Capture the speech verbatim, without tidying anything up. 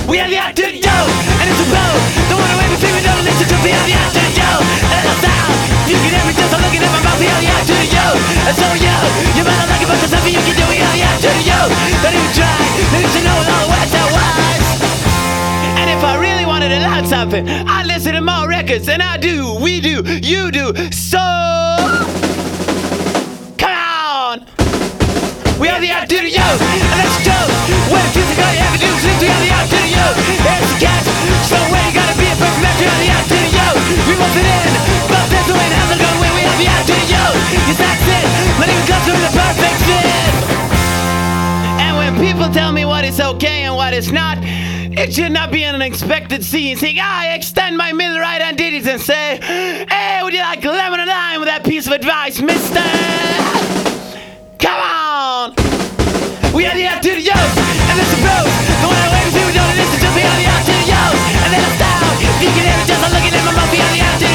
We have the attitude, yo, and it's a blow. Don't wanna wait between we don't listen to. We have the attitude, yo, and it's a sound. You can hear me just looking at my mouth. We have the attitude, yo, and so yo, you better like it, but there's something you can do. We have the attitude, yo. Don't even try, don't even know all the words that was. And if I really wanted to learn something, I'd listen to more records than I do, we do, you do. So come on. We have the attitude, yo, and let's go. What if you think all you have to do is listen? We have the attitude, yo. There's the catch. So where you gotta be a perfect match? We have the attitude, yo. We want it in, but there's no way to have it going away. We have the attitude, yo. Yes, that's it. Let it come through the perfect fit. And when people tell me what is okay and what is not, it should not be an unexpected scene. Saying, I extend my middle right hand digits and say, hey, would you like a lemon and lime with that piece of advice, mister? Come on! We have the attitude, yo, and this is bro. The one I wait to see, we don't listen to. We have the attitude, yo, and then it's down. If you can hear me just looking at my mouth, we have the attitude.